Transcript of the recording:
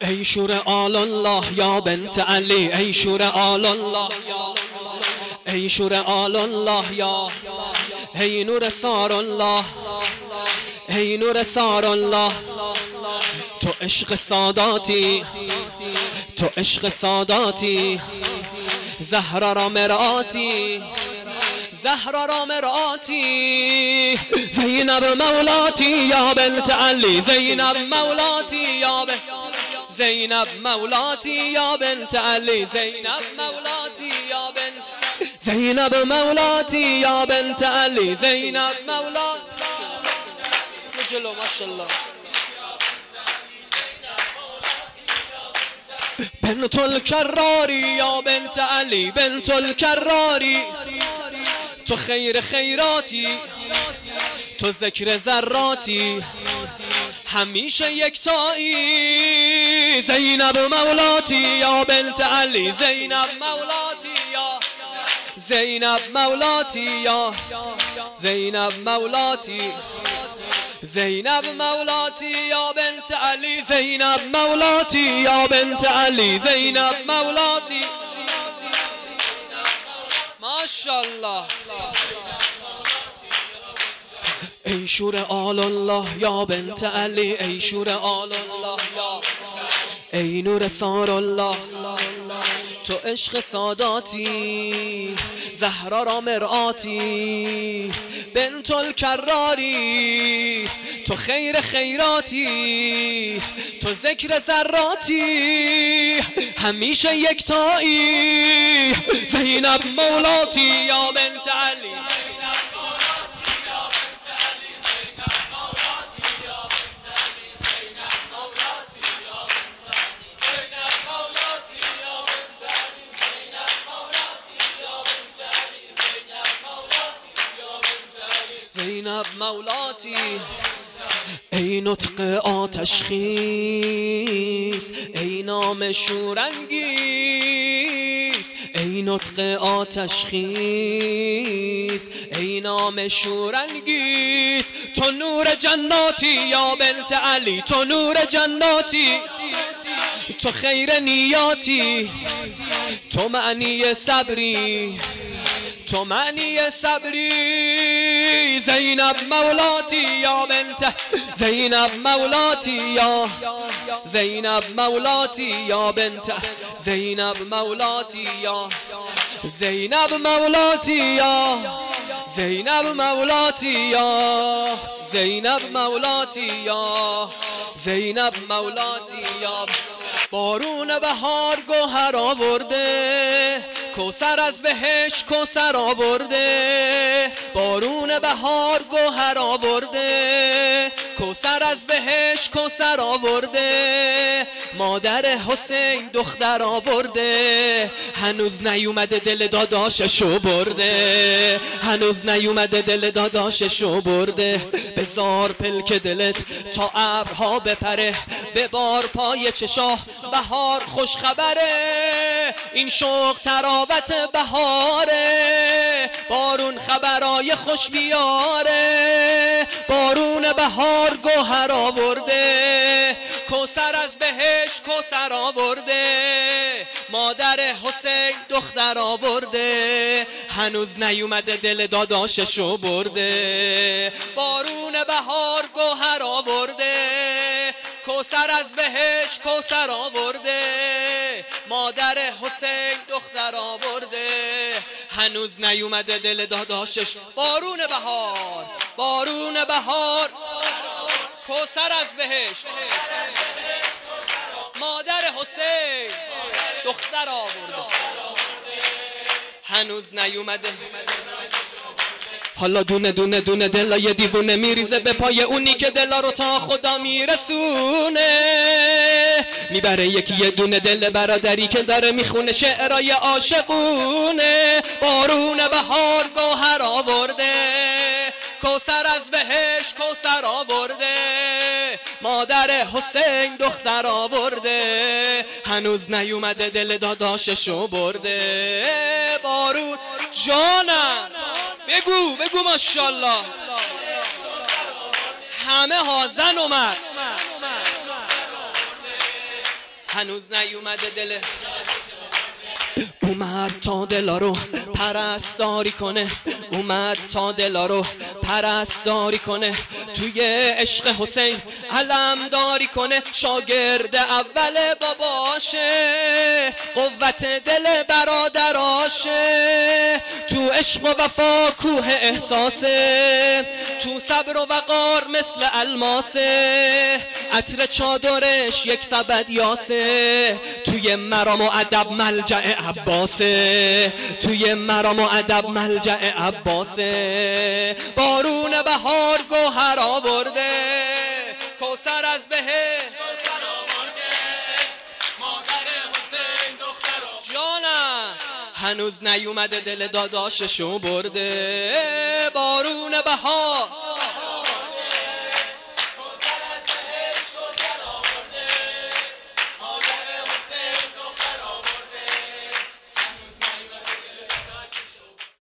ای شور آل الله یا بنت علی، ای شور آل الله یا، ای شور آل الله یا، ای نور سار الله، ای نور سار الله. تو عشق ساداتی، تو عشق ساداتی، زهرا را مرآتی، زهرا را مرآتی. زینب مولاتی یا بنت علی، زینب مولاتی یا بنت، زینب مولاتی یا بنت علی، زینب مولاتی یا بنت، زینب مولاتی یا بنت علی، زینب مولاتی. جلو ماشاءالله. بنت الکراری یا بنت علی، بنت الکراری. تو خیر خیراتی، تو ذکر ذراتی، همیشه یکتایی. زینب مولاتی یا بنت علی، زینب مولاتی یا، زینب مولاتی یا، زینب مولاتی، زینب مولاتی یا بنت علی، زینب مولاتی یا بنت علی، زینب مولاتی. ماشاءالله. ای شور آل الله یا بنت علی، ای شور آل الله یا، ای نور سار الله. تو عشق ساداتی، زهرا را مرآتی، بنت الکراری. تو خیر خیراتی، تو ذکر ذراتی، همیشه یکتایی. زینب مولاتی یا بنت علی، زینب مولاتی. ای نطق آتش خیز، ای نام شورانگیز، ای نطق آتش خیز، ای نام شورانگیز. تو نور جناتی یا بنت علی، تو نور جناتی، تو خیر نیاتی، تو معنی صبری، تو معنی صبری. زینب مولاتی یا بنت، زینب مولاتی یا، زینب مولاتی یا بنت، زینب مولاتی یا، زینب مولاتی یا، زینب مولاتی یا، زینب مولاتی یا، زینب مولاتی یا. بارون بهار گوهر آورده، کوثر از بهشت کوثر آورده. بارون بهار گوهر آورده، کوثر از بهشت کوثر آورده. مادر حسین دختر آورده، هنوز نیومده دل داداششو برده، هنوز نیومده دل داداششو برده. بزار پلک دلت تا ابرها بپره، ببار پای چشاه بهار خوش خبره. این شوق تراوت بهاره، بارون خبرای خوش بیاره. بارون بهار گوهر آورده، کوثر از بهشت کوثر آورده. مادر حسین دختر آورده، هنوز نیومده دل داداششو برده. بارون بهار گوهر آورده، کوثر از بهشت کوثر آورده. مادر حسین دختر آورده، هنوز نیومده دل داداشش. بارون بهار، بارون بهار، کوثر از بهشت، مادر حسین دختر آورده، هنوز نیومده. حالا دونه دونه دونه دلای دیوونه میریزه به پای اونی که دلا رو تا خدا میرسونه. میبره یکی یه دونه دل برادری که داره میخونه شعرای عاشقونه. بارون بهار گوهر آورده، کوثر از بهشت کوثر آورده. مادر حسین دختر آورده، هنوز نیومده دل داداششو برده. بارون جانم بگو بگو ماشاءالله. همه ها زن و مرد هنوز نیومده دل اومد تا دلا رو پرستاری کنه، اومد تا دلا رو پرستاری کنه، توی عشق حسین علمداری کنه، شاگرد اول باباشه، قوت دل برادراشه، تو عشق و وفا کوه احساسه، تو صبر و وقار مثل الماسه، عطر چادرش یک سبد یاسه، توی مرام و ادب ملجأ عباسه، توی مرام و ادب ملجأ عباسه، بارون بهار گوهر آورده، کوثر از بهشت مادر حسین دختر جانم هنوز نیومده دل داداششو برده، بارون بهار